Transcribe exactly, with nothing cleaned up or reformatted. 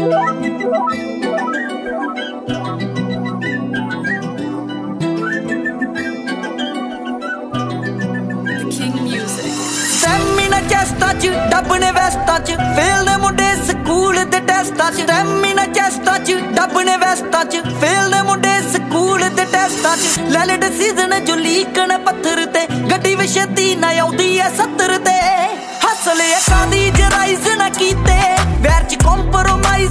stamina ਚੈਸਟਾਂ ਚ ਡੱਬ ਨੇ ਵੈਸਟਾਂ ਚ ਫੇਲ ਨੇ ਮੁੰਡੇ ਸਕੂਲ ਦੇ ਟੈਸਟਾਂ ਚ ਸਟੈਮੀਨਾ ਚੈਸਟਾਂ ਚ ਡੱਬ ਨੇ ਵੈਸਟਾਂ ਚ ਫੇਲ ਨੇ ਮੁੰਡੇ ਸਕੂਲ ਦੇ ਟੈਸਟਾਂ ਚ ਲੈ ਲੈ ਡਿਸੀਜ਼ਨ ਜੋ ਲੀਕਣ ਪੱਥਰ ਤੇ ਗੱਡੀ ਵੀ ਛੇਤੀ ਨਾ ਆਉਂਦੀ ਐ ਸੱਤਰ ਤੇ ਹਸਲੇ ਅੱਖਾਂ ਦੀ ਜਰਾਈਜ਼ ਨਾ ਕੀਤੇ ਵੈਰ ਚ ਕੰਪਰੋਮਾਈਜ਼